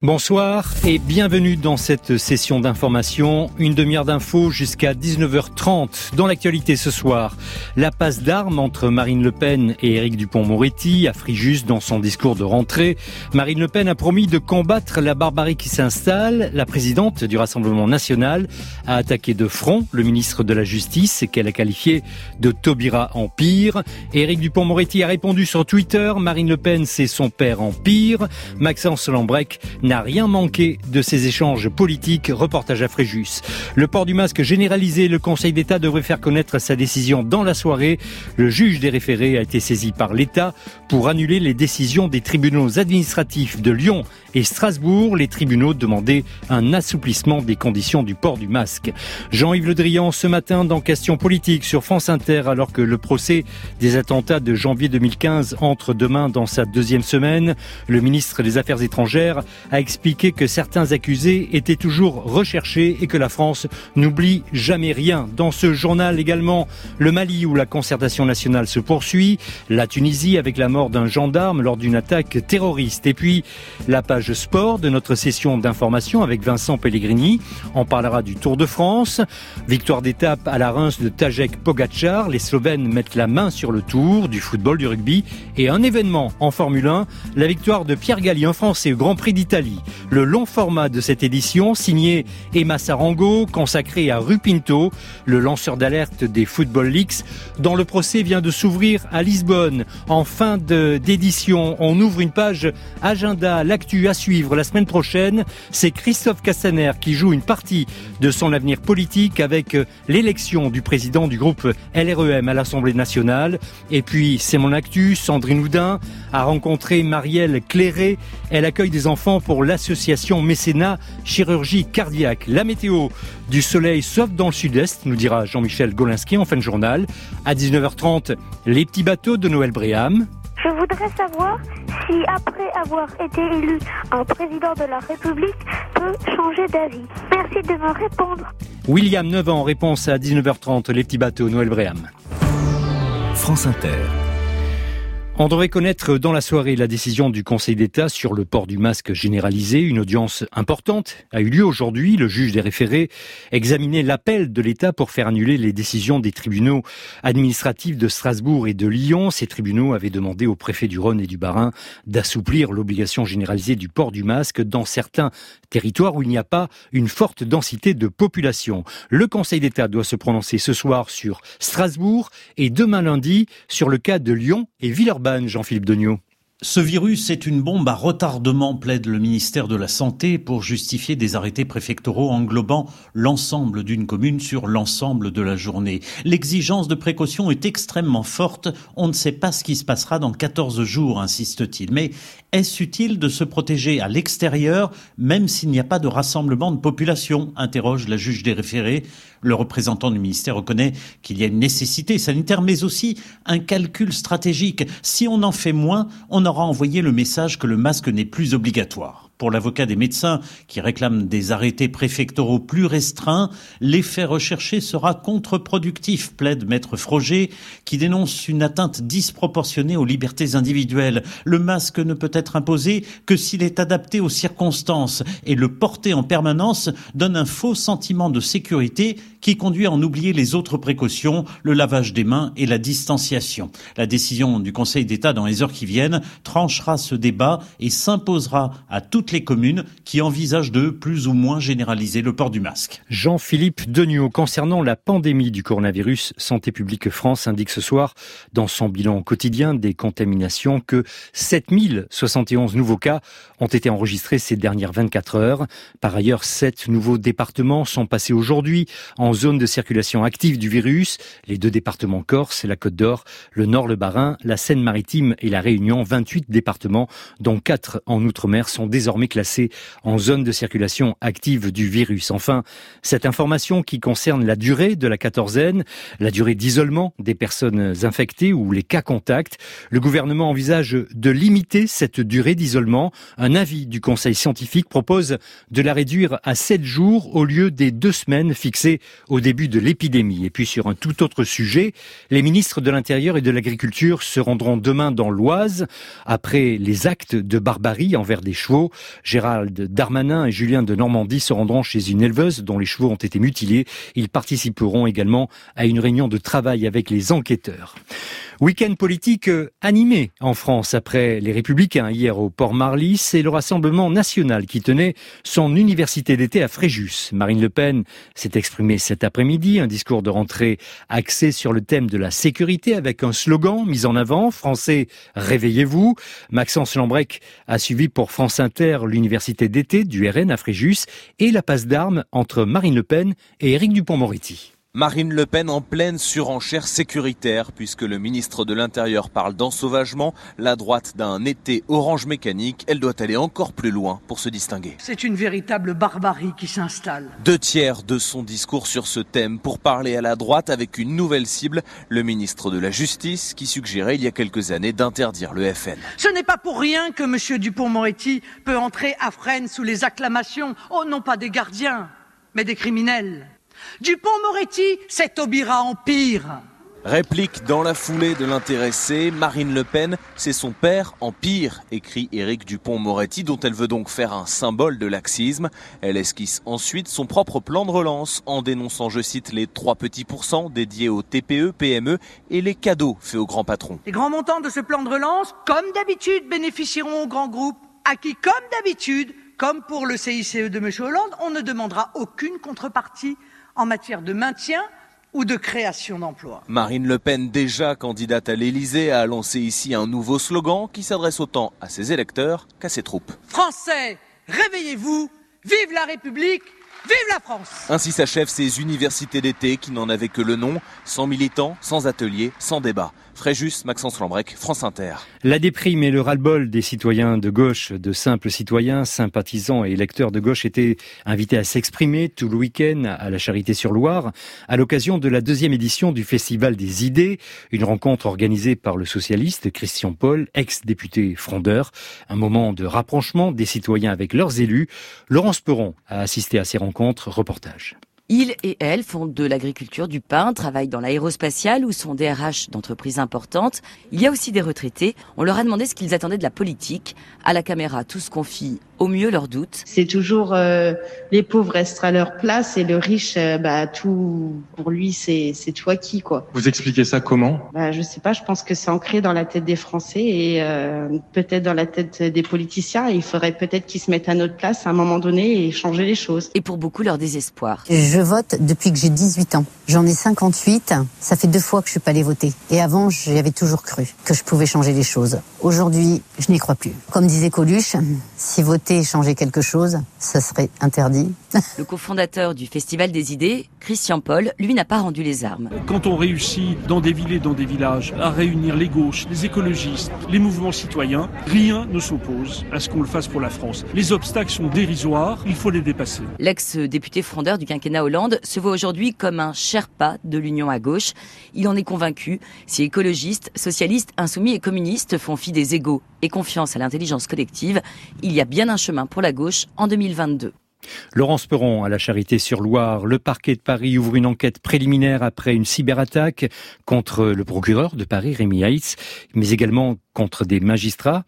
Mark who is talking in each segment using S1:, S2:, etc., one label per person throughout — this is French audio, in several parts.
S1: Bonsoir et bienvenue dans cette session d'information. Une demi-heure d'infos jusqu'à 19h30. Dans l'actualité ce soir, la passe d'armes entre Marine Le Pen et Éric Dupond-Moretti à Fréjus dans son discours de rentrée. Marine Le Pen a promis de combattre la barbarie qui s'installe. La présidente du Rassemblement national a attaqué de front le ministre de la Justice qu'elle a qualifié de Taubira Empire. Éric Dupond-Moretti a répondu sur Twitter: Marine Le Pen, c'est son père Empire. Maxence Lambrec n'a rien manqué de ces échanges politiques. Reportage à Fréjus. Le port du masque généralisé, le Conseil d'État devrait faire connaître sa décision dans la soirée. Le juge des référés a été saisi par l'État pour annuler les décisions des tribunaux administratifs de Lyon et Strasbourg. Les tribunaux demandaient un assouplissement des conditions du port du masque. Jean-Yves Le Drian ce matin dans Questions politiques sur France Inter, alors que le procès des attentats de janvier 2015 entre demain dans sa deuxième semaine. Le ministre des Affaires étrangères a expliqué que certains accusés étaient toujours recherchés et que la France n'oublie jamais rien. Dans ce journal également, le Mali où la concertation nationale se poursuit, la Tunisie avec la mort d'un gendarme lors d'une attaque terroriste. Et puis la page sport de notre session d'information avec Vincent Pellegrini. On parlera du Tour de France. Victoire d'étape à la Reims de Tadej Pogačar. Les Slovènes mettent la main sur le Tour, du football, du rugby et un événement en Formule 1, la victoire de Pierre Galli, un Français au Grand Prix d'Italie. Le long format de cette édition, signé Emma Sarango, consacré à Rui Pinto, le lanceur d'alerte des Football Leaks, dont le procès vient de s'ouvrir à Lisbonne. En fin d'édition, on ouvre une page agenda, l'actu à suivre la semaine prochaine. C'est Christophe Castaner qui joue une partie de son avenir politique avec l'élection du président du groupe LREM à l'Assemblée nationale. Et puis, c'est mon actu, Sandrine Houdin a rencontré Marielle Cléré. Elle accueille des enfants pour l'association Mécénat Chirurgie Cardiaque. La météo, du soleil sauf dans le sud-est, nous dira Jean-Michel Golinski en fin de journal. À 19h30, les petits bateaux de Noël Bréham.
S2: Je voudrais savoir si, après avoir été élu un président de la République, peut changer d'avis. Merci de me répondre.
S1: William, 9 ans, en réponse à 19h30, les petits bateaux, Noël Bréham.
S3: France Inter.
S1: On devrait connaître dans la soirée la décision du Conseil d'État sur le port du masque généralisé. Une audience importante a eu lieu aujourd'hui. Le juge des référés examinait l'appel de l'État pour faire annuler les décisions des tribunaux administratifs de Strasbourg et de Lyon. Ces tribunaux avaient demandé au préfet du Rhône et du Bas-Rhin d'assouplir l'obligation généralisée du port du masque dans certains territoires où il n'y a pas une forte densité de population. Le Conseil d'État doit se prononcer ce soir sur Strasbourg et demain lundi sur le cas de Lyon et Villeurbanne. Jean-Philippe Degnaud.
S4: Ce virus est une bombe à retardement, plaide le ministère de la Santé pour justifier des arrêtés préfectoraux englobant l'ensemble d'une commune sur l'ensemble de la journée. L'exigence de précaution est extrêmement forte. On ne sait pas ce qui se passera dans 14 jours, insiste-t-il. Mais est-ce utile de se protéger à l'extérieur, même s'il n'y a pas de rassemblement de population, interroge la juge des référés. Le représentant du ministère reconnaît qu'il y a une nécessité sanitaire, mais aussi un calcul stratégique. Si on en fait moins, on aura envoyé le message que le masque n'est plus obligatoire. Pour l'avocat des médecins qui réclament des arrêtés préfectoraux plus restreints, l'effet recherché sera contre-productif, plaide Maître Froger, qui dénonce une atteinte disproportionnée aux libertés individuelles. Le masque ne peut être imposé que s'il est adapté aux circonstances et le porter en permanence donne un faux sentiment de sécurité qui conduit à en oublier les autres précautions, le lavage des mains et la distanciation. La décision du Conseil d'État dans les heures qui viennent tranchera ce débat et s'imposera à toutes les communes qui envisagent de plus ou moins généraliser le port du masque.
S1: Jean-Philippe Degnaud, concernant la pandémie du coronavirus, Santé publique France indique ce soir dans son bilan quotidien des contaminations que 7071 nouveaux cas ont été enregistrés ces dernières 24 heures. Par ailleurs, 7 nouveaux départements sont passés aujourd'hui en zone de circulation active du virus. Les 2 départements Corse et la Côte d'Or, le Nord, le Bas-Rhin, la Seine-Maritime et la Réunion. 28 départements, dont 4 en Outre-mer, sont désormais classés en zone de circulation active du virus. Enfin, cette information qui concerne la durée de la quatorzaine, la durée d'isolement des personnes infectées ou les cas contacts. Le gouvernement envisage de limiter cette durée d'isolement. Un avis du Conseil scientifique propose de la réduire à 7 jours au lieu des 2 semaines fixées au début de l'épidémie. Et puis sur un tout autre sujet, les ministres de l'Intérieur et de l'Agriculture se rendront demain dans l'Oise après les actes de barbarie envers des chevaux. Gérald Darmanin et Julien de Normandie se rendront chez une éleveuse dont les chevaux ont été mutilés. Ils participeront également à une réunion de travail avec les enquêteurs. Week-end politique animé en France après les Républicains hier au Port-Marly. C'est le Rassemblement national qui tenait son université d'été à Fréjus. Marine Le Pen s'est exprimée cet après-midi, un discours de rentrée axé sur le thème de la sécurité avec un slogan mis en avant, Français, réveillez-vous. Maxence Lambrec a suivi pour France Inter l'université d'été du RN à Fréjus et la passe d'armes entre Marine Le Pen et Éric Dupond-Moretti.
S5: Marine Le Pen en pleine surenchère sécuritaire puisque le ministre de l'Intérieur parle d'ensauvagement, la droite d'un été orange mécanique, elle doit aller encore plus loin pour se distinguer.
S6: C'est une véritable barbarie qui s'installe.
S5: 2/3 de son discours sur ce thème pour parler à la droite avec une nouvelle cible, le ministre de la Justice qui suggérait il y a quelques années d'interdire le FN.
S6: Ce n'est pas pour rien que M. Dupond-Moretti peut entrer à Fresnes sous les acclamations, non pas des gardiens, mais des criminels. Dupond-Moretti, c'est Taubira en pire.
S5: Réplique dans la foulée de l'intéressé, Marine Le Pen, c'est son père en pire, écrit Éric Dupond-Moretti, dont elle veut donc faire un symbole de laxisme. Elle esquisse ensuite son propre plan de relance en dénonçant, je cite, les 3 petits pourcents dédiés aux TPE, PME et les cadeaux faits aux grands patrons.
S6: Les grands montants de ce plan de relance, comme d'habitude, bénéficieront aux grands groupes, à qui, comme d'habitude, comme pour le CICE de M. Hollande, on ne demandera aucune contrepartie en matière de maintien ou de création d'emplois.
S5: Marine Le Pen, déjà candidate à l'Élysée, a lancé ici un nouveau slogan qui s'adresse autant à ses électeurs qu'à ses troupes.
S6: Français, réveillez-vous, vive la République, vive la France!
S5: Ainsi s'achèvent ces universités d'été qui n'en avaient que le nom, sans militants, sans ateliers, sans débat. Fréjus, Maxence Lambrec, France Inter.
S1: La déprime et le ras-le-bol des citoyens de gauche, de simples citoyens, sympathisants et électeurs de gauche étaient invités à s'exprimer tout le week-end à la Charité-sur-Loire à l'occasion de la 2e édition du Festival des idées, une rencontre organisée par le socialiste Christian Paul, ex-député frondeur, un moment de rapprochement des citoyens avec leurs élus. Laurence Perron a assisté à ces rencontres, reportage.
S7: Ils et elles font de l'agriculture, du pain, travaillent dans l'aérospatiale ou sont DRH d'entreprises importantes. Il y a aussi des retraités. On leur a demandé ce qu'ils attendaient de la politique. À la caméra, tous confient au mieux leurs doutes.
S8: C'est toujours les pauvres restent à leur place et le riche, tout pour lui c'est tout acquis quoi.
S9: Vous expliquez ça comment ?
S8: Je sais pas, je pense que c'est ancré dans la tête des Français et peut-être dans la tête des politiciens. Il faudrait peut-être qu'ils se mettent à notre place à un moment donné et changer les choses.
S7: Et pour beaucoup, leur désespoir.
S10: Je vote depuis que j'ai 18 ans. J'en ai 58. Ça fait 2 fois que je suis pas allée voter. Et avant, j'y avais toujours cru que je pouvais changer les choses. Aujourd'hui, je n'y crois plus. Comme disait Coluche, si voter et changer quelque chose, ça serait interdit.
S7: Le cofondateur du Festival des idées, Christian Paul, lui n'a pas rendu les armes.
S11: Quand on réussit dans des villes et dans des villages à réunir les gauches, les écologistes, les mouvements citoyens, rien ne s'oppose à ce qu'on le fasse pour la France. Les obstacles sont dérisoires, il faut les dépasser.
S7: L'ex-député frondeur du quinquennat Hollande se voit aujourd'hui comme un Sherpa de l'union à gauche. Il en est convaincu. Si écologistes, socialistes, insoumis et communistes font fi des égos et confiance à l'intelligence collective, il y a bien un chemin pour la gauche en 2022.
S1: Laurence Perron à la Charité-sur-Loire. Le parquet de Paris ouvre une enquête préliminaire après une cyberattaque contre le procureur de Paris, Rémi Haïtz, mais également contre des magistrats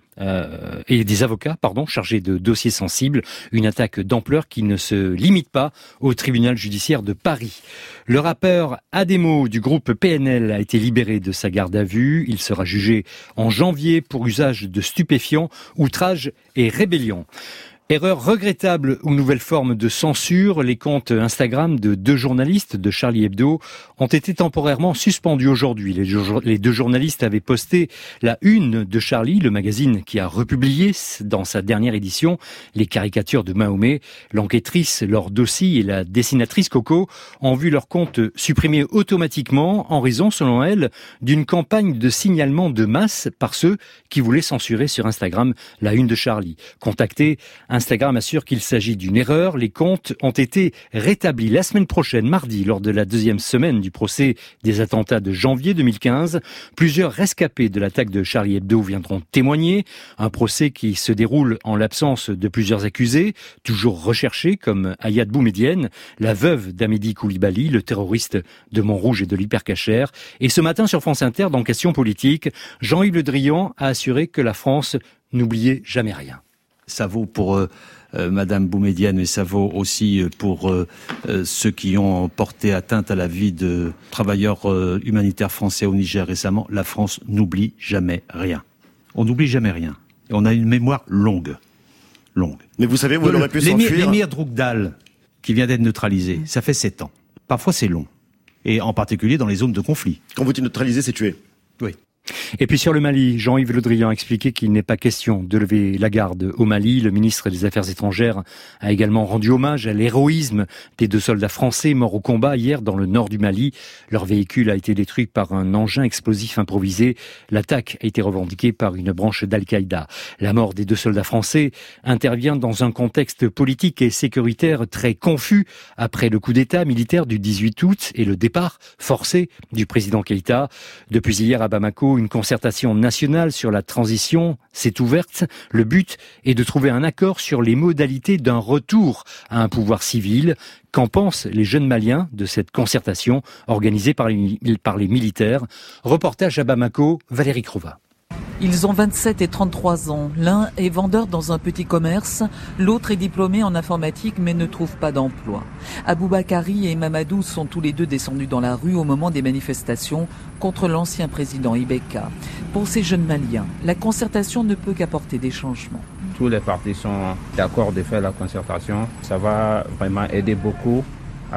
S1: et des avocats, chargés de dossiers sensibles. Une attaque d'ampleur qui ne se limite pas au tribunal judiciaire de Paris. Le rappeur Ademo du groupe PNL a été libéré de sa garde à vue. Il sera jugé en janvier pour usage de stupéfiants, outrage et rébellion. Erreur regrettable ou nouvelle forme de censure, les comptes Instagram de 2 journalistes de Charlie Hebdo ont été temporairement suspendus aujourd'hui. Les 2 journalistes avaient posté la une de Charlie, le magazine qui a republié dans sa dernière édition les caricatures de Mahomet. L'enquêtrice Laure Dossi et la dessinatrice Coco ont vu leur compte supprimé automatiquement en raison, selon elle, d'une campagne de signalement de masse par ceux qui voulaient censurer sur Instagram la une de Charlie. Contacté, Instagram assure qu'il s'agit d'une erreur. Les comptes ont été rétablis la semaine prochaine, mardi, lors de la 2e semaine du procès des attentats de janvier 2015. Plusieurs rescapés de l'attaque de Charlie Hebdo viendront témoigner. Un procès qui se déroule en l'absence de plusieurs accusés, toujours recherchés, comme Ayad Boumedienne, la veuve d'Amédi Koulibaly, le terroriste de Montrouge et de l'Hypercacher. Et ce matin, sur France Inter, dans Questions politiques, Jean-Yves Le Drian a assuré que la France n'oubliait jamais rien.
S9: Ça vaut pour Madame Boumedienne, mais ça vaut aussi pour ceux qui ont porté atteinte à la vie de travailleurs humanitaires français au Niger récemment. La France n'oublie jamais rien. On n'oublie jamais rien. Et on a une mémoire longue.
S12: Mais vous savez, vous aurez pu s'enfuir.
S9: L'émir Droukdal, qui vient d'être neutralisé, ça fait 7 ans. Parfois c'est long. Et en particulier dans les zones de conflit.
S12: Quand vous dites neutraliser, c'est tuer.
S9: Oui.
S1: Et puis sur le Mali, Jean-Yves Le Drian a expliqué qu'il n'est pas question de lever la garde au Mali. Le ministre des Affaires étrangères a également rendu hommage à l'héroïsme des 2 soldats français morts au combat hier dans le nord du Mali. Leur véhicule a été détruit par un engin explosif improvisé. L'attaque a été revendiquée par une branche d'Al-Qaïda. La mort des 2 soldats français intervient dans un contexte politique et sécuritaire très confus après le coup d'État militaire du 18 août et le départ forcé du président Keïta. Depuis hier à Bamako, une concertation nationale sur la transition s'est ouverte. Le but est de trouver un accord sur les modalités d'un retour à un pouvoir civil. Qu'en pensent les jeunes Maliens de cette concertation organisée par les militaires? Reportage à Bamako, Valérie Crova.
S13: Ils ont 27 et 33 ans. L'un est vendeur dans un petit commerce, l'autre est diplômé en informatique mais ne trouve pas d'emploi. Aboubakari et Mamadou sont tous les deux descendus dans la rue au moment des manifestations contre l'ancien président Ibeka. Pour ces jeunes Maliens, la concertation ne peut qu'apporter des changements.
S14: Tous les partis sont d'accord de faire la concertation. Ça va vraiment aider beaucoup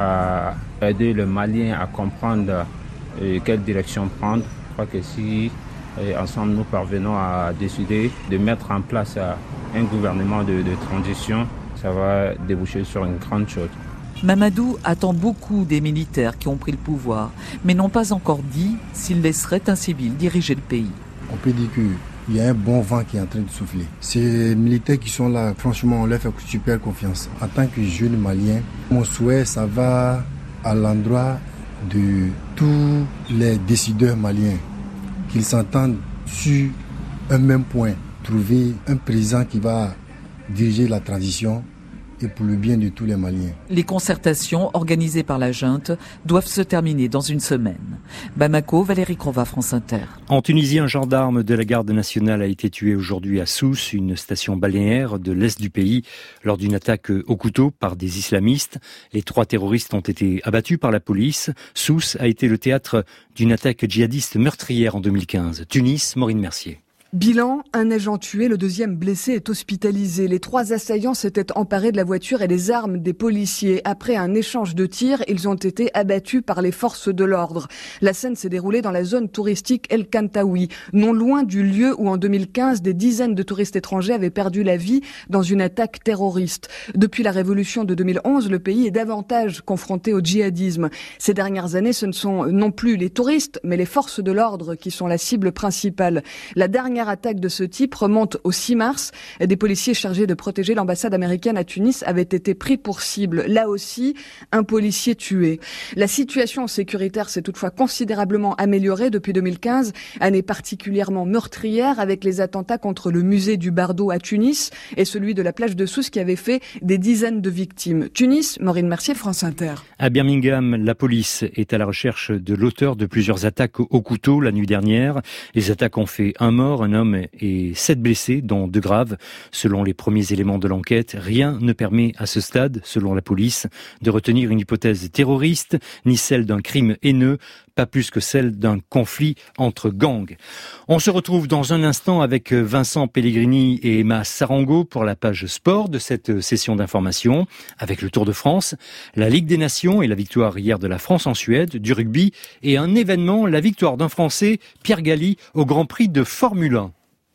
S14: à aider le Malien à comprendre quelle direction prendre. Je crois que si ensemble nous parvenons à décider de mettre en place un gouvernement de transition, ça va déboucher sur une grande chose.
S13: Mamadou attend beaucoup des militaires qui ont pris le pouvoir, mais n'ont pas encore dit s'ils laisseraient un civil diriger le pays.
S15: On peut dire qu'il y a un bon vent qui est en train de souffler. Ces militaires qui sont là, franchement, on leur fait super confiance. En tant que jeune Malien, mon souhait, ça va à l'endroit de tous les décideurs maliens, qu'ils s'entendent sur un même point, trouver un président qui va diriger la transition et pour le bien de tous les Maliens.
S13: Les concertations organisées par la junte doivent se terminer dans une semaine. Bamako, Valérie Crova, France Inter.
S1: En Tunisie, un gendarme de la garde nationale a été tué aujourd'hui à Sousse, une station balnéaire de l'est du pays, lors d'une attaque au couteau par des islamistes. Les 3 terroristes ont été abattus par la police. Sousse a été le théâtre d'une attaque djihadiste meurtrière en 2015. Tunis, Maureen Mercier.
S16: Bilan, un agent tué, le 2e blessé est hospitalisé. Les 3 assaillants s'étaient emparés de la voiture et des armes des policiers. Après un échange de tirs, ils ont été abattus par les forces de l'ordre. La scène s'est déroulée dans la zone touristique El Kantaoui, non loin du lieu où en 2015, des dizaines de touristes étrangers avaient perdu la vie dans une attaque terroriste. Depuis la révolution de 2011, le pays est davantage confronté au djihadisme. Ces dernières années, ce ne sont non plus les touristes, mais les forces de l'ordre qui sont la cible principale. La dernière attaque de ce type remonte au 6 mars. Des policiers chargés de protéger l'ambassade américaine à Tunis avaient été pris pour cible. Là aussi, un policier tué. La situation sécuritaire s'est toutefois considérablement améliorée depuis 2015, année particulièrement meurtrière avec les attentats contre le musée du Bardo à Tunis et celui de la plage de Sousse qui avait fait des dizaines de victimes. Tunis, Maureen Mercier, France Inter.
S1: À Birmingham, la police est à la recherche de l'auteur de plusieurs attaques au couteau la nuit dernière. Les attaques ont fait un mort, un homme et 7 blessés, dont 2 graves. Selon les premiers éléments de l'enquête, rien ne permet à ce stade, selon la police, de retenir une hypothèse terroriste, ni celle d'un crime haineux, pas plus que celle d'un conflit entre gangs. On se retrouve dans un instant avec Vincent Pellegrini et Emma Sarango pour la page sport de cette session d'information, avec le Tour de France, la Ligue des Nations et la victoire hier de la France en Suède, du rugby et un événement, la victoire d'un Français, Pierre Galli, au Grand Prix de Formule 1.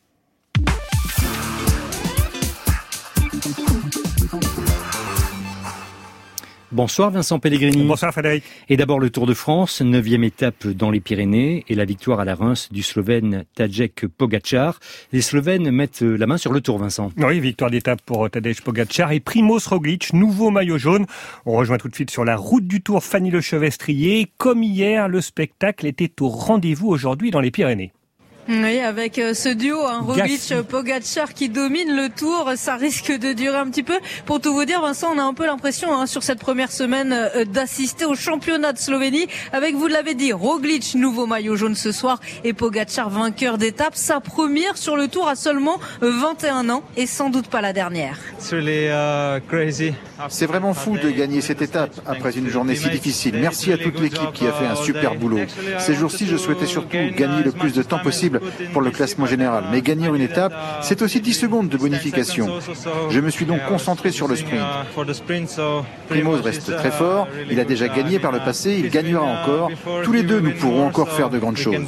S1: Bonsoir Vincent Pellegrini.
S17: Bonsoir Frédéric.
S1: Et d'abord le Tour de France, 9e étape dans les Pyrénées et la victoire à la Reims du Slovène Tadej Pogačar. Les Slovènes mettent la main sur le Tour, Vincent.
S17: Oui, victoire d'étape pour Tadej Pogačar et Primož Roglič, nouveau maillot jaune. On rejoint tout de suite sur la route du Tour Fanny Lechevestrier. Comme hier, le spectacle était au rendez-vous aujourd'hui dans les Pyrénées.
S18: Oui, avec ce duo, Roglic-Pogačar qui domine le Tour, ça risque de durer un petit peu. Pour tout vous dire, Vincent, on a un peu l'impression sur cette première semaine d'assister au championnat de Slovénie avec, vous l'avez dit, Roglic, nouveau maillot jaune ce soir, et Pogačar, vainqueur d'étape. Sa première sur le Tour à seulement 21 ans et sans doute pas la dernière.
S19: C'est vraiment fou de gagner cette étape après une journée si difficile. Merci à toute l'équipe qui a fait un super boulot. Ces jours-ci, je souhaitais surtout gagner le plus de temps possible pour le classement général. Mais gagner une étape, c'est aussi 10 secondes de bonification. Je me suis donc concentré sur le sprint. Primoz reste très fort, il a déjà gagné par le passé, il gagnera encore. Tous les deux, nous pourrons encore faire de grandes choses.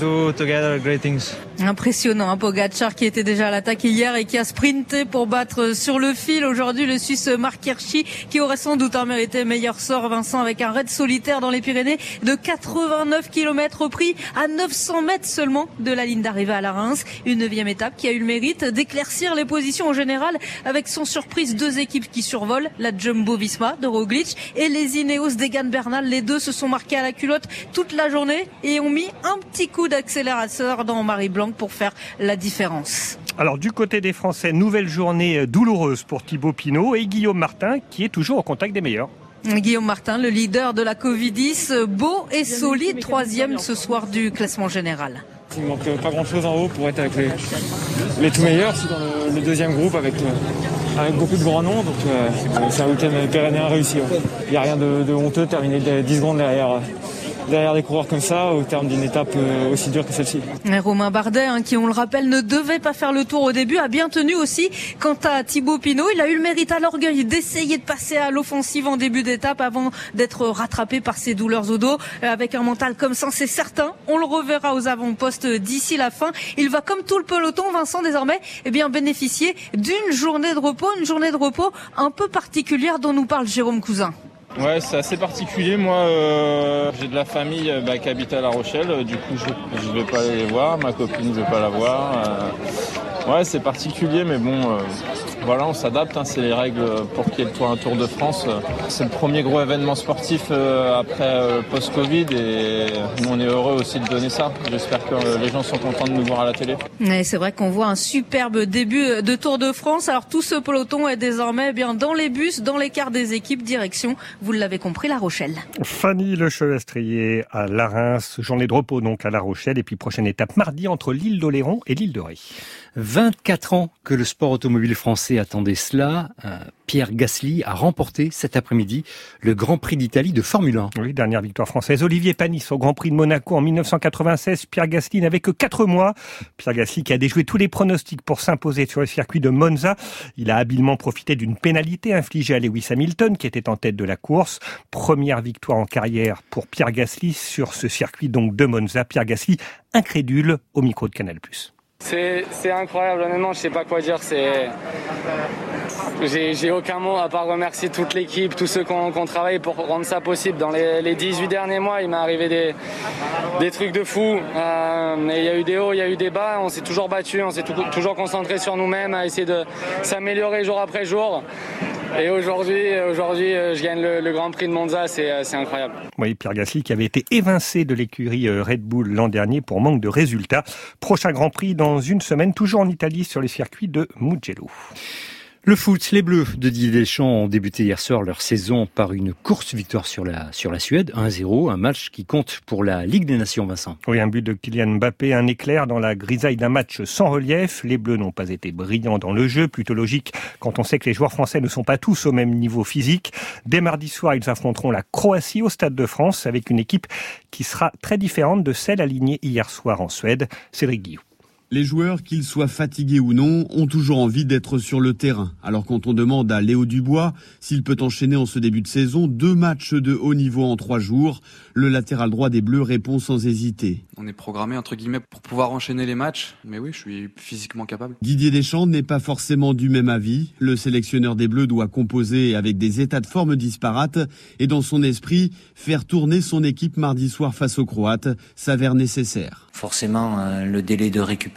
S18: Impressionnant, Pogačar qui était déjà à l'attaque hier et qui a sprinté pour battre sur le fil. Aujourd'hui, le Suisse Marc Hirschi qui aurait sans doute mérité meilleur sort, Vincent, avec un raid solitaire dans les Pyrénées de 89 km pris à 900 mètres seulement de la ligne d'arrivée à la Reims. Une 9e étape qui a eu le mérite d'éclaircir les positions en général avec sans surprise 2 équipes qui survolent, la Jumbo-Visma de Roglic et les Ineos d'Egan Bernal. Les deux se sont marqués à la culotte toute la journée et ont mis un petit coup d'accélérateur dans Marie-Blanc pour faire la différence.
S17: Alors du côté des Français, nouvelle journée douloureuse pour Thibaut Pinot et Guillaume Martin qui est toujours au contact des meilleurs.
S18: Guillaume Martin, le leader de la Covid-10, beau et solide, 3e ce soir du classement général.
S20: Il manque pas grand-chose en haut pour être avec les tout meilleurs. Je suis dans le 2e groupe avec beaucoup de grands noms, donc c'est un week-end pyrénéen réussi. Il n'y a rien de honteux de terminer 10 secondes derrière des coureurs comme ça au terme d'une étape aussi dure que celle-ci.
S18: Romain Bardet, qui on le rappelle ne devait pas faire le Tour au début, a bien tenu aussi. Quant à Thibaut Pinot, il a eu le mérite à l'orgueil d'essayer de passer à l'offensive en début d'étape avant d'être rattrapé par ses douleurs au dos. Avec un mental comme ça, c'est certain, on le reverra aux avant-postes d'ici la fin. Il va, comme tout le peloton, Vincent, désormais bénéficier d'une journée de repos, un peu particulière dont nous parle Jérôme Cousin.
S21: Ouais, c'est assez particulier. Moi, j'ai de la famille qui habite à La Rochelle. Du coup, je vais pas aller les voir. Ma copine, je vais pas la voir. Ouais, c'est particulier, mais bon, voilà, on s'adapte. C'est les règles pour qu'il y ait un Tour de France. C'est le premier gros événement sportif après post-Covid et nous, on est heureux aussi de donner ça. J'espère que les gens sont contents de nous voir à la télé.
S18: Et c'est vrai qu'on voit un superbe début de Tour de France. Alors tout ce peloton est désormais dans les bus, dans les cars des équipes, direction, vous l'avez compris, La Rochelle.
S17: Fanny Lechevestrier à La Reims, journée de repos donc à La Rochelle et puis prochaine étape mardi entre l'île d'Oléron et l'île de Ré.
S1: 24 ans que le sport automobile français attendait cela. Pierre Gasly a remporté cet après-midi le Grand Prix d'Italie de Formule 1.
S17: Oui, dernière victoire française. Olivier Panis au Grand Prix de Monaco en 1996. Pierre Gasly n'avait que 4 mois. Pierre Gasly qui a déjoué tous les pronostics pour s'imposer sur le circuit de Monza. Il a habilement profité d'une pénalité infligée à Lewis Hamilton qui était en tête de la course. Première victoire en carrière pour Pierre Gasly sur ce circuit donc de Monza. Pierre Gasly incrédule au micro de Canal+.
S22: C'est incroyable, honnêtement, je sais pas quoi dire. J'ai aucun mot à part remercier toute l'équipe, tous ceux qui ont travaillé pour rendre ça possible. Dans les 18 derniers mois, il m'est arrivé des trucs de fou. Il y a eu des hauts, il y a eu des bas. On s'est toujours battu, on s'est toujours concentré sur nous-mêmes, à essayer de s'améliorer jour après jour. Et aujourd'hui, je gagne le Grand Prix de Monza, c'est incroyable.
S17: Oui, Pierre Gasly qui avait été évincé de l'écurie Red Bull l'an dernier pour manque de résultats. Prochain Grand Prix dans une semaine, toujours en Italie sur les circuits de Mugello.
S1: Le foot, les Bleus de Didier Deschamps ont débuté hier soir leur saison par une courte victoire sur la Suède, 1-0, un match qui compte pour la Ligue des Nations, Vincent.
S17: Oui, un but de Kylian Mbappé, un éclair dans la grisaille d'un match sans relief. Les Bleus n'ont pas été brillants dans le jeu, plutôt logique quand on sait que les joueurs français ne sont pas tous au même niveau physique. Dès mardi soir, ils affronteront la Croatie au Stade de France avec une équipe qui sera très différente de celle alignée hier soir en Suède. Cédric Guillou.
S23: Les joueurs, qu'ils soient fatigués ou non, ont toujours envie d'être sur le terrain. Alors quand on demande à Léo Dubois s'il peut enchaîner en ce début de saison 2 matchs de haut niveau en 3 jours, le latéral droit des Bleus répond sans hésiter.
S24: On est programmé entre guillemets pour pouvoir enchaîner les matchs, mais oui, je suis physiquement capable.
S23: Didier Deschamps n'est pas forcément du même avis. Le sélectionneur des Bleus doit composer avec des états de forme disparates et dans son esprit, faire tourner son équipe mardi soir face aux Croates s'avère nécessaire.
S25: Forcément, le délai de récupération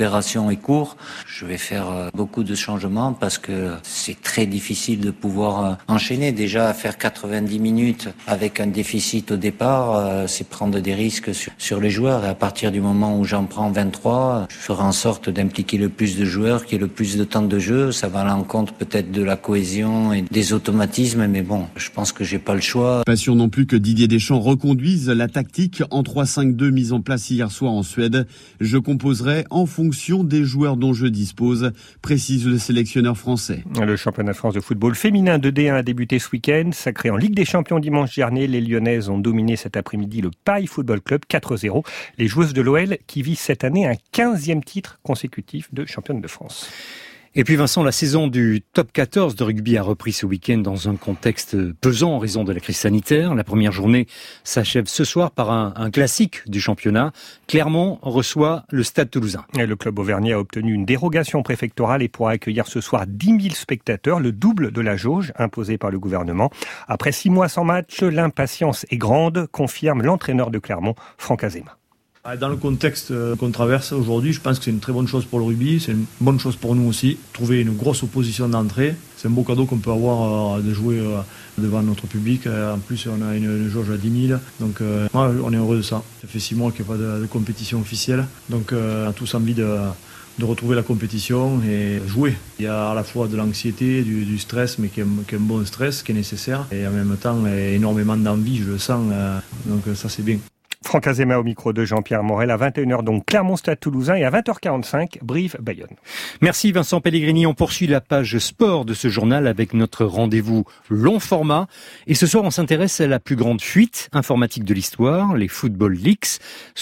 S2: fédération est court. Je vais faire beaucoup de changements parce que c'est très difficile de pouvoir enchaîner. Déjà, faire 90 minutes avec un déficit au départ, c'est prendre des risques sur les joueurs. Et à partir du moment où j'en prends 23, je ferai en sorte d'impliquer le plus de joueurs, qui ait le plus de temps de jeu. Ça va à l'encontre peut-être de la cohésion et des automatismes, mais bon, je pense que j'ai pas le choix.
S23: Pas sûr non plus que Didier Deschamps reconduise la tactique en 3-5-2 mise en place hier soir en Suède. Je composerai en fonction des joueurs dont je dispose, précise le sélectionneur français.
S17: Le championnat de France de football féminin de D1 a débuté ce week-end. Sacré en Ligue des Champions dimanche dernier, les Lyonnaises ont dominé cet après-midi le Paille Football Club 4-0. Les joueuses de l'OL qui visent cette année un 15e titre consécutif de championne de France.
S1: Et puis Vincent, la saison du top 14 de rugby a repris ce week-end dans un contexte pesant en raison de la crise sanitaire. La première journée s'achève ce soir par un classique du championnat. Clermont reçoit le Stade Toulousain.
S17: Et le club auvergnat a obtenu une dérogation préfectorale et pourra accueillir ce soir 10 000 spectateurs, le double de la jauge imposée par le gouvernement. Après 6 mois sans match, l'impatience est grande, confirme l'entraîneur de Clermont, Franck Azema.
S3: Dans le contexte qu'on traverse aujourd'hui, je pense que c'est une très bonne chose pour le rugby, c'est une bonne chose pour nous aussi. Trouver une grosse opposition d'entrée, c'est un beau cadeau qu'on peut avoir de jouer devant notre public. En plus, on a une jauge à 10 000, donc on est heureux de ça. Ça fait 6 mois qu'il n'y a pas de compétition officielle, donc on a tous envie de retrouver la compétition et jouer. Il y a à la fois de l'anxiété, du stress, mais qui est un bon stress, qui est nécessaire, et en même temps énormément d'envie, je le sens, donc ça c'est bien.
S17: Franck Azema au micro de Jean-Pierre Morel. À 21h, donc Clermont-Stade Toulousain, et à 20h45, Brive-Bayonne.
S1: Merci Vincent Pellegrini. On poursuit la page sport de ce journal avec notre rendez-vous long format. Et ce soir, on s'intéresse à la plus grande fuite informatique de l'histoire, les Football Leaks.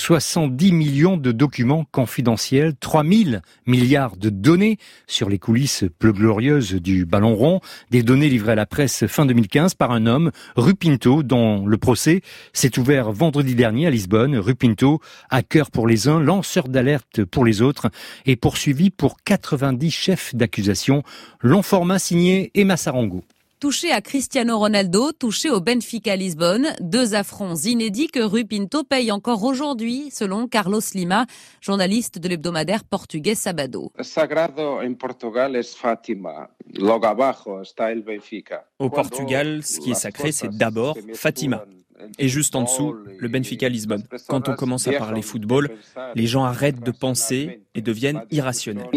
S1: 70 millions de documents confidentiels, 3000 milliards de données sur les coulisses peu glorieuses du ballon rond. Des données livrées à la presse fin 2015 par un homme, Rui Pinto, dont le procès s'est ouvert vendredi dernier à Lisbonne. Rui Pinto, hacker pour les uns, lanceur d'alerte pour les autres, est poursuivi pour 90 chefs d'accusation. Long format signé Emma Sarango.
S4: Touché à Cristiano Ronaldo, touché au Benfica Lisbonne, 2 affronts inédits que Rui Pinto paye encore aujourd'hui, selon Carlos Lima, journaliste de l'hebdomadaire portugais Sabado.
S6: Sagrado en Portugal es Fátima. Logo abajo está el Benfica.
S25: Au Portugal, ce qui est sacré, c'est d'abord Fatima. Et juste en dessous, le Benfica Lisbonne. Quand on commence à parler football, les gens arrêtent de penser et deviennent irrationnels.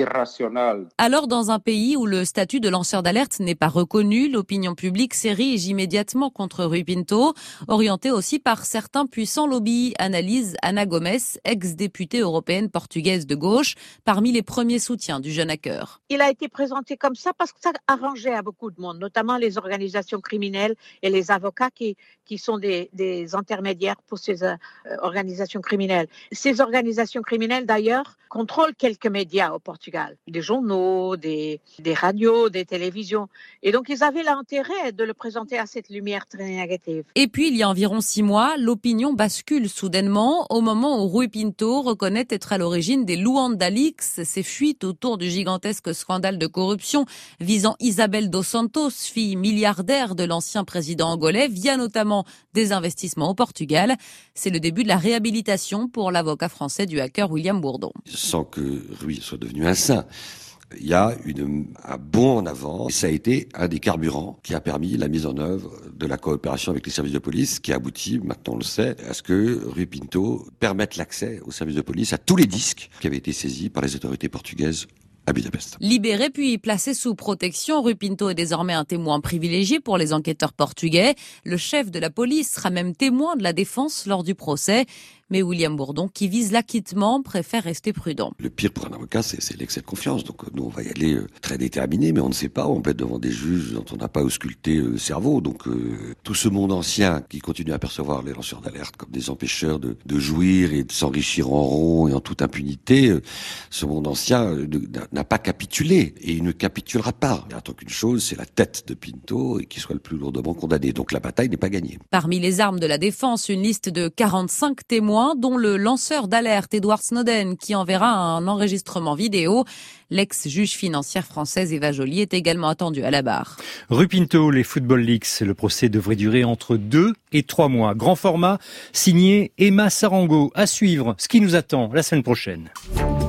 S4: Alors, dans un pays où le statut de lanceur d'alerte n'est pas reconnu, l'opinion publique s'érige immédiatement contre Rui Pinto, orientée aussi par certains puissants lobbies, analyse Ana Gomes, ex-députée européenne portugaise de gauche, parmi les premiers soutiens du jeune hacker.
S26: Il a été présenté comme ça parce que ça arrangeait à beaucoup de monde, notamment les organisations criminelles et les avocats qui sont des intermédiaires pour ces organisations criminelles. Ces organisations criminelles, d'ailleurs, contrôlent quelques médias au Portugal. Des journaux, des radios, des télévisions. Et donc, ils avaient l'intérêt de le présenter à cette lumière très négative.
S4: Et puis, il y a environ 6 mois, l'opinion bascule soudainement au moment où Rui Pinto reconnaît être à l'origine des Luanda Leaks, ces fuites autour du gigantesque scandale de corruption visant Isabel dos Santos, fille milliardaire de l'ancien président angolais, via notamment des investissements au Portugal. C'est le début de la réhabilitation pour l'avocat français du hacker William Bourdon.
S27: Sans que Rui soit devenu un saint, il y a un bond en avant. Ça a été un des carburants qui a permis la mise en œuvre de la coopération avec les services de police, qui aboutit, maintenant on le sait, à ce que Rui Pinto permette l'accès aux services de police à tous les disques qui avaient été saisis par les autorités portugaises à Budapest.
S4: Libéré puis placé sous protection, Rui Pinto est désormais un témoin privilégié pour les enquêteurs portugais. Le chef de la police sera même témoin de la défense lors du procès. Mais William Bourdon, qui vise l'acquittement, préfère rester prudent.
S27: Le pire pour un avocat, c'est l'excès de confiance. Donc nous, on va y aller très déterminé, mais on ne sait pas. On peut être devant des juges dont on n'a pas ausculté le cerveau. Donc tout ce monde ancien qui continue à percevoir les lanceurs d'alerte comme des empêcheurs de jouir et de s'enrichir en rond et en toute impunité, ce monde ancien n'a pas capitulé et il ne capitulera pas. Il attend qu'une chose, c'est la tête de Pinto et qu'il soit le plus lourdement condamné. Donc la bataille n'est pas gagnée.
S4: Parmi les armes de la défense, une liste de 45 témoins, dont le lanceur d'alerte Edward Snowden, qui enverra un enregistrement vidéo. L'ex-juge financière française Eva Joly est également attendue à la barre.
S1: Rui Pinto, les Football Leaks, le procès devrait durer entre 2 et 3 mois. Grand format, signé Emma Sarango. À suivre, ce qui nous attend la semaine prochaine.
S4: Le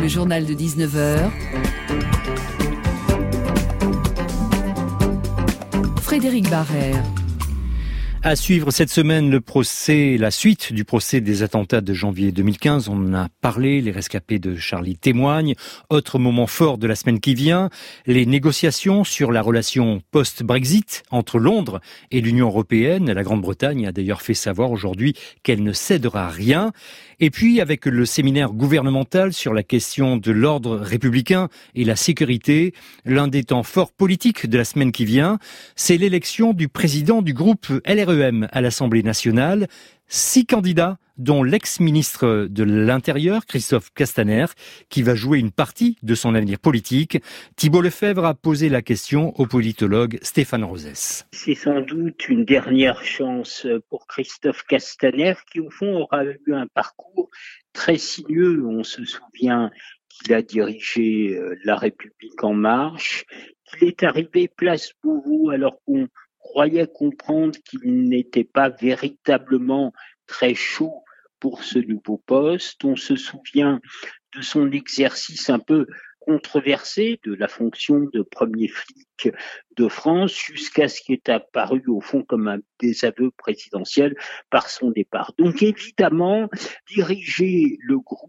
S5: Le journal de 19h. Frédéric Barrère.
S1: À suivre cette semaine la suite du procès des attentats de janvier 2015. On en a parlé, les rescapés de Charlie témoignent. Autre moment fort de la semaine qui vient, les négociations sur la relation post-Brexit entre Londres et l'Union européenne. La Grande-Bretagne a d'ailleurs fait savoir aujourd'hui qu'elle ne cédera rien. Et puis, avec le séminaire gouvernemental sur la question de l'ordre républicain et la sécurité, l'un des temps forts politiques de la semaine qui vient, c'est l'élection du président du groupe LREM à l'Assemblée nationale. 6 candidats, dont l'ex-ministre de l'Intérieur, Christophe Castaner, qui va jouer une partie de son avenir politique. Thibault Lefebvre a posé la question au politologue Stéphane Rosès.
S7: C'est sans doute une dernière chance pour Christophe Castaner, qui au fond aura eu un parcours très sinueux. On se souvient qu'il a dirigé La République en marche, qu'il est arrivé place Beauvau alors qu'on croyait comprendre qu'il n'était pas véritablement très chaud pour ce nouveau poste. On se souvient de son exercice un peu controversé de la fonction de premier flic de France jusqu'à ce qui est apparu au fond comme un désaveu présidentiel par son départ. Donc évidemment, diriger le groupe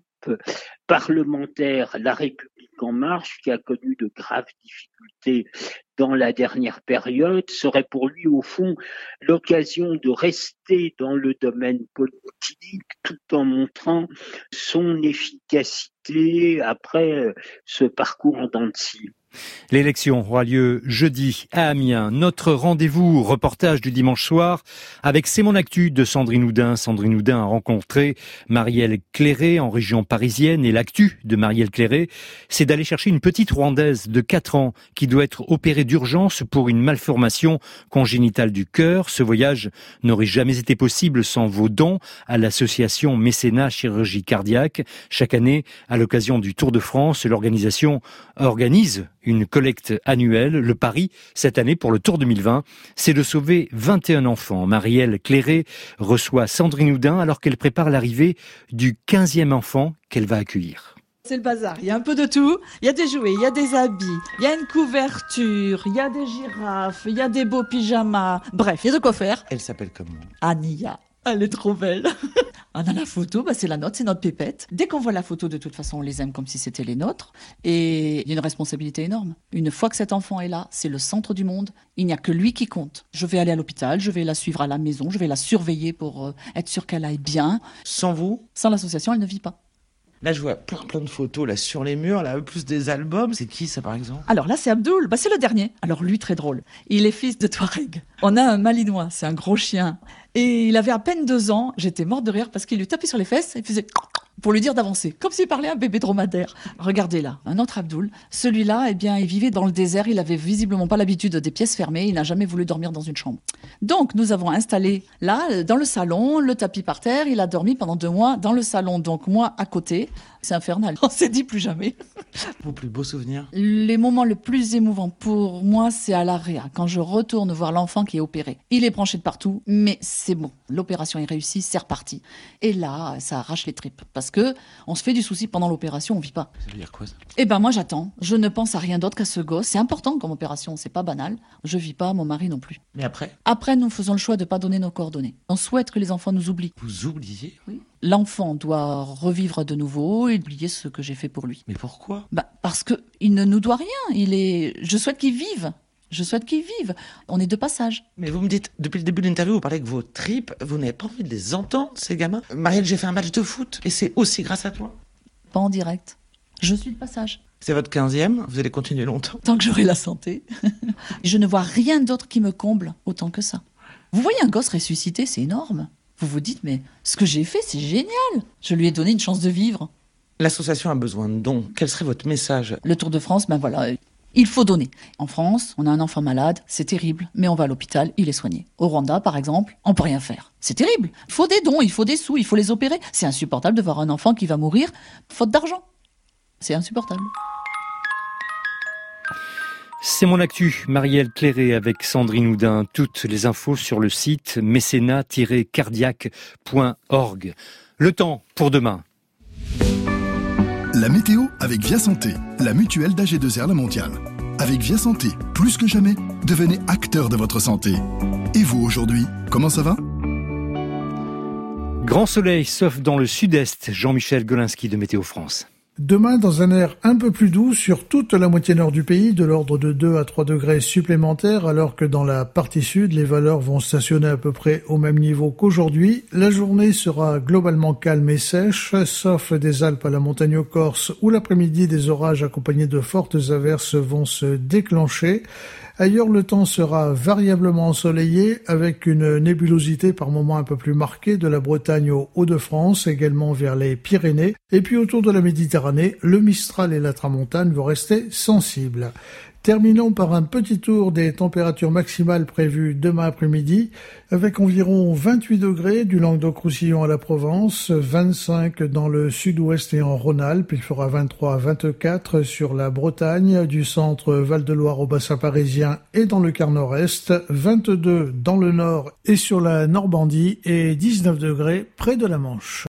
S7: parlementaire La République en marche, qui a connu de graves difficultés dans la dernière période, serait pour lui au fond l'occasion de rester dans le domaine politique tout en montrant son efficacité après ce parcours en dents de scie.
S1: L'élection aura lieu jeudi à Amiens. Notre rendez-vous reportage du dimanche soir avec C'est mon actu de Sandrine Houdin. Sandrine Houdin a rencontré Marielle Cléré en région parisienne et l'actu de Marielle Cléré, c'est d'aller chercher une petite Rwandaise de 4 ans qui doit être opérée d'urgence pour une malformation congénitale du cœur. Ce voyage n'aurait jamais été possible sans vos dons à l'association Mécénat Chirurgie Cardiaque. Chaque année, à l'occasion du Tour de France, l'organisation organise une collecte annuelle. Le pari, cette année, pour le Tour 2020, c'est de sauver 21 enfants. Marielle Cléré reçoit Sandrine Houdin alors qu'elle prépare l'arrivée du 15e enfant qu'elle va accueillir.
S8: C'est le bazar, il y a un peu de tout. Il y a des jouets, il y a des habits, il y a une couverture, il y a des girafes, il y a des beaux pyjamas. Bref, il y a de quoi faire.
S9: Elle s'appelle comment ?
S8: Ania. Elle est trop belle. On a la photo, c'est la nôtre, c'est notre pépette. Dès qu'on voit la photo, de toute façon, on les aime comme si c'était les nôtres. Et il y a une responsabilité énorme. Une fois que cet enfant est là, c'est le centre du monde. Il n'y a que lui qui compte. Je vais aller à l'hôpital, je vais la suivre à la maison, je vais la surveiller pour être sûr qu'elle aille bien.
S9: Sans vous ?
S8: Sans l'association, elle ne vit pas.
S9: Là, je vois plein de photos là sur les murs, là, plus des albums. C'est qui, ça, par exemple ?
S8: Alors là, c'est Abdoul. C'est le dernier. Alors lui, très drôle. Il est fils de Touareg. On a un Malinois, c'est un gros chien. Et il avait à peine 2 ans. J'étais morte de rire parce qu'il lui tapait sur les fesses et faisait pour lui dire d'avancer, comme s'il parlait à un bébé dromadaire. Regardez là, un autre Abdoul. Celui-là, il vivait dans le désert. Il avait visiblement pas l'habitude des pièces fermées. Il n'a jamais voulu dormir dans une chambre. Donc, nous avons installé là, dans le salon, le tapis par terre. Il a dormi pendant 2 mois dans le salon. Donc, moi, à côté. C'est infernal. On s'est dit plus jamais.
S9: Vos plus beaux souvenirs ?
S8: Les moments les plus émouvants pour moi, c'est à la réa, quand je retourne voir l'enfant qui est opéré. Il est branché de partout, mais c'est bon. L'opération est réussie, c'est reparti. Et là, ça arrache les tripes. Parce que on se fait du souci pendant l'opération, on vit pas.
S9: Ça veut dire quoi, ça ?
S8: Moi, j'attends. Je ne pense à rien d'autre qu'à ce gosse. C'est important comme opération, c'est pas banal. Je vis pas, mon mari non plus.
S9: Mais après ?
S8: Après, nous faisons le choix de pas donner nos coordonnées. On souhaite que les enfants nous oublient.
S9: Vous oubliez ?
S8: Oui. L'enfant doit revivre de nouveau et oublier ce que j'ai fait pour lui.
S9: Mais pourquoi ?
S8: Parce que il ne nous doit rien. Je souhaite qu'il vive. On est de passage.
S9: Mais vous me dites, depuis le début de l'interview, vous parlez que vos tripes, vous n'avez pas envie de les entendre, ces gamins ? Marielle, j'ai fait un match de foot et c'est aussi grâce à toi ?
S8: Pas en direct. Je suis de passage.
S9: C'est votre 15e, vous allez continuer longtemps ?
S8: Tant que j'aurai la santé. Je ne vois rien d'autre qui me comble autant que ça. Vous voyez un gosse ressuscité, c'est énorme. Vous vous dites, mais ce que j'ai fait, c'est génial. Je lui ai donné une chance de vivre.
S9: L'association a besoin de dons. Quel serait votre message ?
S8: Le Tour de France, il faut donner. En France, on a un enfant malade, c'est terrible, mais on va à l'hôpital, il est soigné. Au Rwanda, par exemple, on peut rien faire. C'est terrible. Il faut des dons, il faut des sous, il faut les opérer. C'est insupportable de voir un enfant qui va mourir faute d'argent. C'est insupportable.
S1: C'est mon actu, Marielle Cléré avec Sandrine Houdin. Toutes les infos sur le site mécénat-cardiaque.org. Le temps pour demain.
S10: La La météo avec Via Santé, la mutuelle d'AG2R La Mondiale. Avec Via Santé, plus que jamais, devenez acteur de votre santé. Et vous aujourd'hui, comment ça va ?
S1: Grand soleil, sauf dans le sud-est. Jean-Michel Golinski de Météo France.
S11: Demain, dans un air un peu plus doux sur toute la moitié nord du pays, de l'ordre de 2 à 3 degrés supplémentaires, alors que dans la partie sud, les valeurs vont stationner à peu près au même niveau qu'aujourd'hui. La journée sera globalement calme et sèche, sauf des Alpes à la montagne Corse, où l'après-midi, des orages accompagnés de fortes averses vont se déclencher. Ailleurs, le temps sera variablement ensoleillé, avec une nébulosité par moments un peu plus marquée de la Bretagne aux Hauts-de-France, également vers les Pyrénées. Et puis autour de la Méditerranée, le Mistral et la Tramontane vont rester sensibles. Terminons par un petit tour des températures maximales prévues demain après-midi, avec environ 28 degrés du Languedoc-Roussillon à la Provence, 25 dans le sud-ouest et en Rhône-Alpes, il fera 23 à 24 sur la Bretagne, du centre Val-de-Loire au bassin parisien et dans le quart nord-est, 22 dans le nord et sur la Normandie et 19 degrés près de la Manche.